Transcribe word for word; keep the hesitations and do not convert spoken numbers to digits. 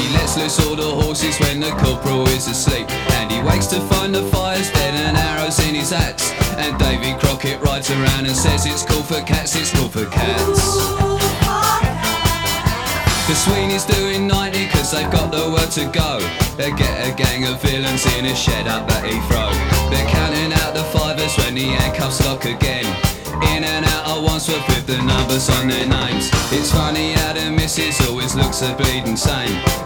He lets loose all the horses when the corporal is asleep, and he wakes to find the fire's dead and arrows in his hats. And Davy Crockett rides around and says it's cool for cats, it's cool for cats. The Sweeney's doing ninety cause they've got the word to go. They get a gang of villains in a shed up at Heathrow. They're counting out the fivers when the handcuffs lock again. In and out of Wandsworth with the numbers on their names. It's funny how the missus always looks a bleeding same.